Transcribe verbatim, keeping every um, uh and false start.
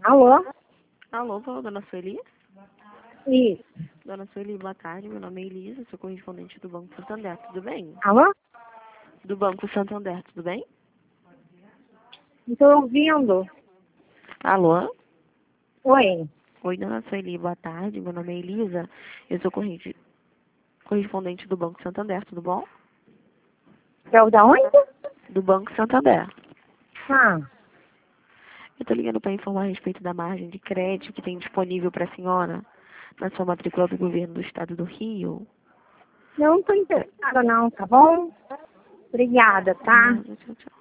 Alô? Alô, fala, dona Sueli? Isso. Dona Sueli, boa tarde. Meu nome é Elisa, sou correspondente do Banco Santander, tudo bem? Alô? Do Banco Santander, tudo bem? Não estou ouvindo. Alô? Oi. Oi, dona Sueli, boa tarde. Meu nome é Elisa, eu sou corrente- correspondente do Banco Santander, tudo bom? É o da onde? Do Banco Santander. Ah, Eu tô ligando para informar a respeito da margem de crédito que tem disponível para a senhora na sua matrícula do governo do estado do Rio. não estou interessada não, tá bom? Obrigada, tá? Ah, tchau, tchau.